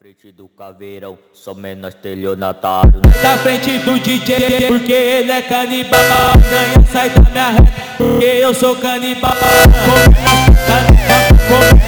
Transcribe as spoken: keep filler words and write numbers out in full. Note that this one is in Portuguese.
Frente do caveirão, só menor estelionatário. Da frente do D J, porque ele é canibal. Ganha, sai da minha reta, porque eu sou canibal. Come,